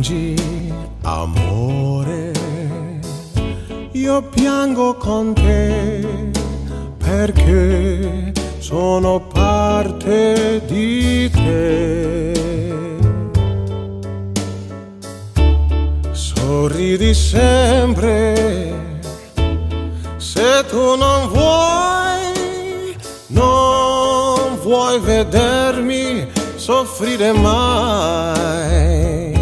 piangi, amore, io piango con te perché sono parte di te. Sorridi sempre se tu non vuoi vedermi soffrire mai.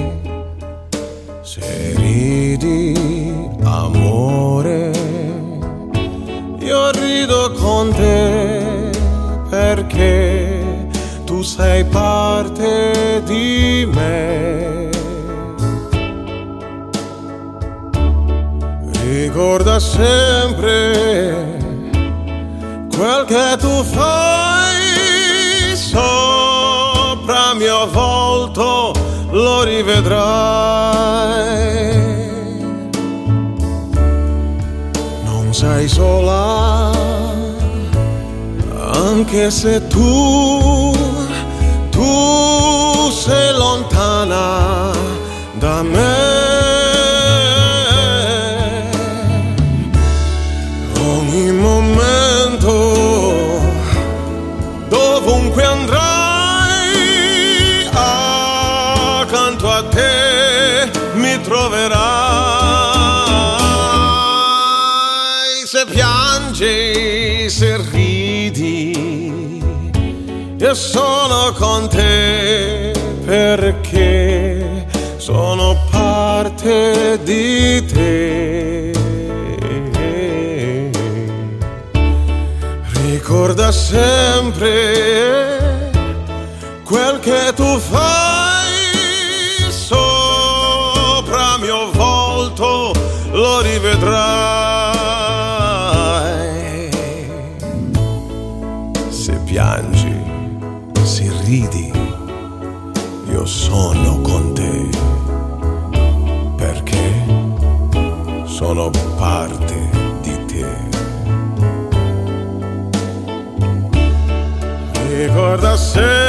Se ridi, amore, io rido con te perché tu sei parte di me. Ricorda sempre quel che tu fai sopra mio volto, lo rivedrai. Non sei sola, anche se tu sei lontana da me. Ogni momento, dovunque andrai, accanto a te mi troverai. Se piangi, se ridi, io sono con te perché sono parte di te. Ricorda sempre quel che tu fai sopra mio volto, lo rivedrai. Se piangi, se ridi, io sono con te perché sono parte di te. Ricorda sempre